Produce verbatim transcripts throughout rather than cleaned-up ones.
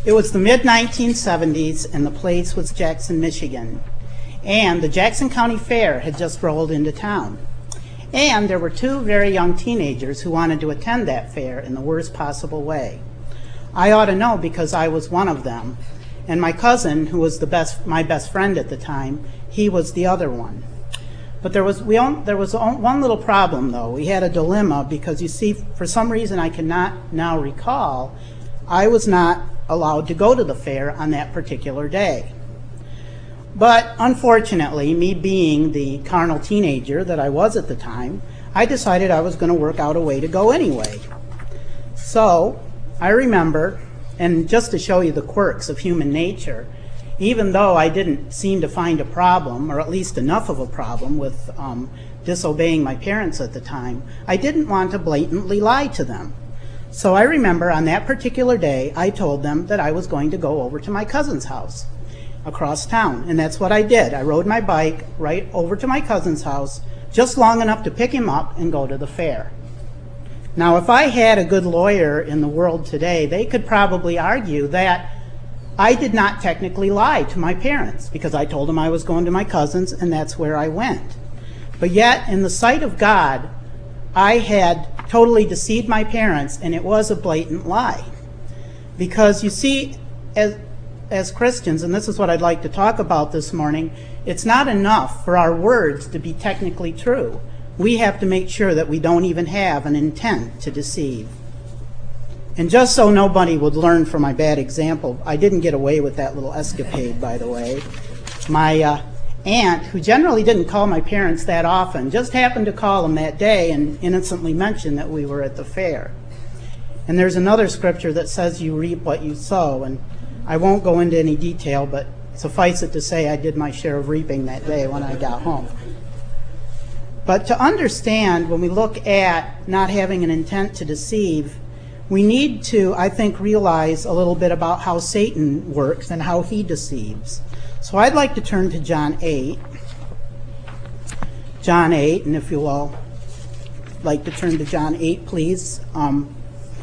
It was the mid nineteen seventies, and the place was Jackson, Michigan. And the Jackson County Fair had just rolled into town. And there were two very young teenagers who wanted to attend that fair in the worst possible way. I ought to know because I was one of them. And my cousin, who was the best, my best friend at the time, he was the other one. But there was, we own, there was one little problem, though. We had a dilemma because, you see, for some reason I cannot now recall, I was not allowed to go to the fair on that particular day. But unfortunately, me being the carnal teenager that I was at the time, I decided I was going to work out a way to go anyway. So I remember, and just to show you the quirks of human nature, even though I didn't seem to find a problem, or at least enough of a problem, with um, disobeying my parents at the time, I didn't want to blatantly lie to them. So I remember on that particular day, I told them that I was going to go over to my cousin's house across town. And that's what I did. I rode my bike right over to my cousin's house, just long enough to pick him up and go to the fair. Now, if I had a good lawyer in the world today, they could probably argue that I did not technically lie to my parents because I told them I was going to my cousin's and that's where I went. But yet, in the sight of God, I had totally deceived my parents, and it was a blatant lie. Because you see, as, as Christians, and this is what I'd like to talk about this morning, it's not enough for our words to be technically true. We have to make sure that we don't even have an intent to deceive. And just so nobody would learn from my bad example, I didn't get away with that little escapade, by the way. My uh, aunt, who generally didn't call my parents that often, just happened to call them that day and innocently mention that we were at the fair. And there's another scripture that says you reap what you sow, and I won't go into any detail, but suffice it to say I did my share of reaping that day when I got home. But to understand, when we look at not having an intent to deceive, we need to, I think, realize a little bit about how Satan works and how he deceives. So I'd like to turn to John eight. John eight, and if you all like to turn to John eight, please. Um,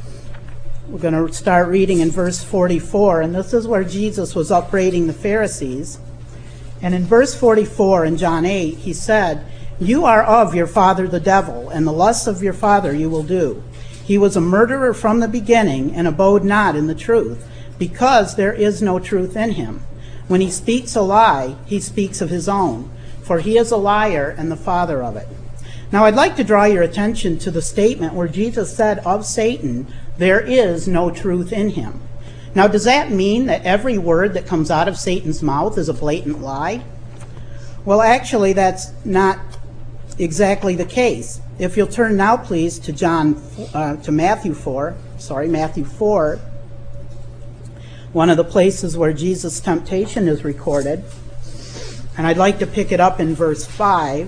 we're going to start reading in verse forty-four, and this is where Jesus was upbraiding the Pharisees. And in verse forty-four in John eight, he said, "You are of your father the devil, and the lusts of your father you will do. He was a murderer from the beginning and abode not in the truth, because there is no truth in him. When he speaks a lie, he speaks of his own, for he is a liar and the father of it." Now I'd like to draw your attention to the statement where Jesus said of Satan, "There is no truth in him." Now, does that mean that every word that comes out of Satan's mouth is a blatant lie? Well, actually, that's not exactly the case. If you'll turn now, please, to John, uh, to Matthew four. Sorry, Matthew four. One of the places where Jesus' temptation is recorded. And I'd like to pick it up in verse five,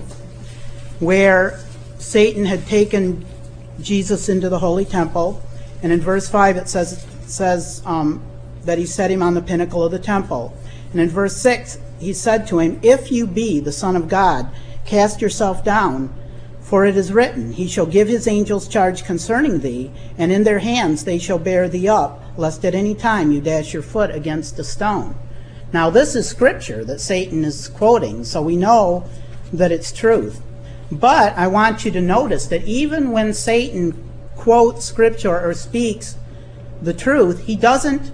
where Satan had taken Jesus into the holy temple. And in verse five it says, says um, that he set him on the pinnacle of the temple. And in verse six he said to him, "If you be the Son of God, cast yourself down, for it is written, He shall give his angels charge concerning thee, and in their hands they shall bear thee up, lest at any time you dash your foot against a stone." Now this is scripture that Satan is quoting, so we know that it's truth. But I want you to notice that even when Satan quotes scripture or speaks the truth, he doesn't,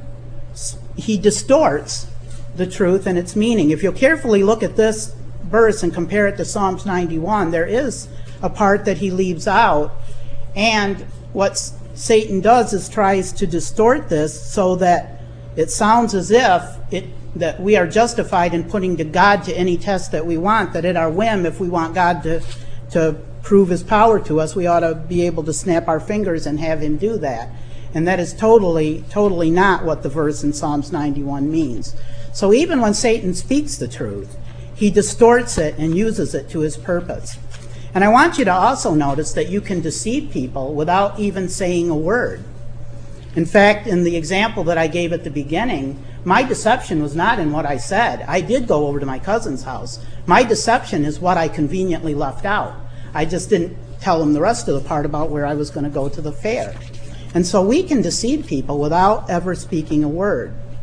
he distorts the truth and its meaning. If you'll carefully look at this verse and compare it to Psalms ninety-one, there is a part that he leaves out, and what Satan does is tries to distort this so that it sounds as if it that we are justified in putting to God to any test that we want, that at our whim, if we want God to to prove his power to us, we ought to be able to snap our fingers and have him do that. And that is totally, totally not what the verse in Psalms ninety-one means. So even when Satan speaks the truth, he distorts it and uses it to his purpose. And I want you to also notice that you can deceive people without even saying a word. In fact, in the example that I gave at the beginning, my deception was not in what I said. I did go over to my cousin's house. My deception is what I conveniently left out. I just didn't tell them the rest of the part about where I was going to go to the fair. And so we can deceive people without ever speaking a word.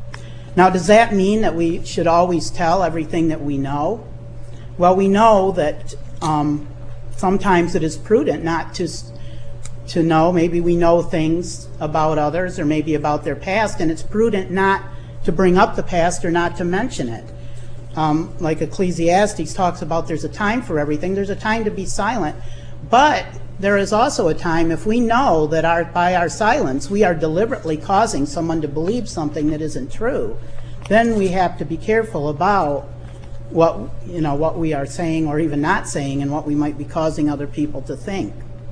Now, does that mean that we should always tell everything that we know? Well, we know that um, sometimes it is prudent not to to know. Maybe we know things about others or maybe about their past, and it's prudent not to bring up the past or not to mention it. Um, like Ecclesiastes talks about, there's a time for everything. There's a time to be silent. But there is also a time, if we know that our, by our silence we are deliberately causing someone to believe something that isn't true, then we have to be careful about what, you know, what we are saying or even not saying and what we might be causing other people to think.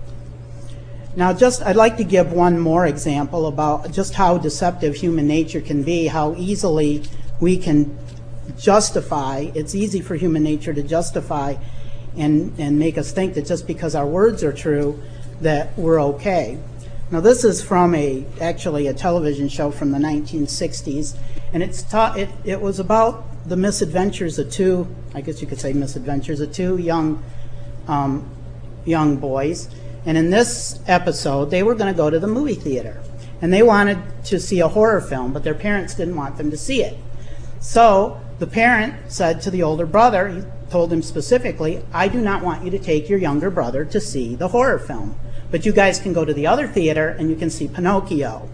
Now, just I'd like to give one more example about just how deceptive human nature can be, how easily we can justify. It's easy for human nature to justify and, and make us think that just because our words are true that we're okay. Now, this is from a actually a television show from the nineteen sixties, and it's ta- it, it was about the misadventures of two, I guess you could say misadventures of two young um, young boys. And in this episode, they were going to go to the movie theater. And they wanted to see a horror film, but their parents didn't want them to see it. So the parent said to the older brother, he told him specifically, I do not want you to take your younger brother to see the horror film. But you guys can go to the other theater and you can see Pinocchio.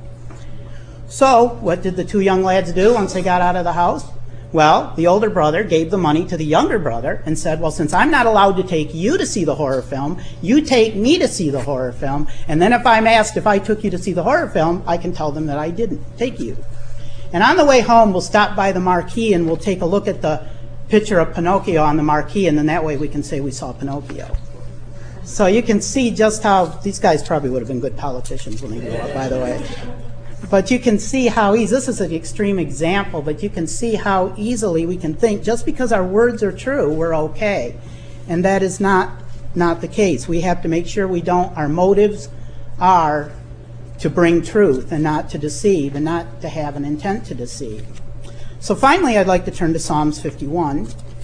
So what did the two young lads do once they got out of the house? Well, the older brother gave the money to the younger brother and said, well, since I'm not allowed to take you to see the horror film, you take me to see the horror film, and then if I'm asked if I took you to see the horror film, I can tell them that I didn't take you. And on the way home, we'll stop by the marquee and we'll take a look at the picture of Pinocchio on the marquee, and then that way we can say we saw Pinocchio. So you can see just how, these guys probably would have been good politicians when they grew up, by the way. But you can see how easy, this is an extreme example, but you can see how easily we can think just because our words are true, we're okay. And that is not, not the case. We have to make sure we don't, our motives are to bring truth and not to deceive and not to have an intent to deceive. So finally, I'd like to turn to Psalms fifty-one.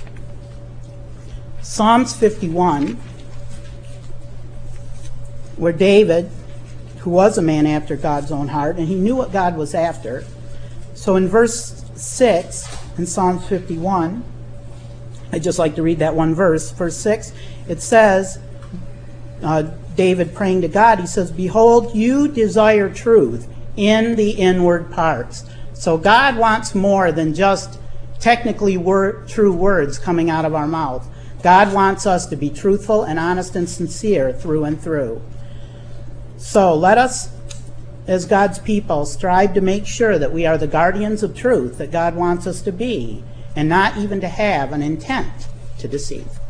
Psalms fifty-one, where David, who was a man after God's own heart, and he knew what God was after. So in verse six, in Psalms fifty-one, I'd just like to read that one verse. Verse six, it says, uh, David praying to God, he says, behold, you desire truth in the inward parts. So God wants more than just technically word, true words coming out of our mouth. God wants us to be truthful and honest and sincere through and through. So let us, as God's people, strive to make sure that we are the guardians of truth that God wants us to be, and not even to have an intent to deceive.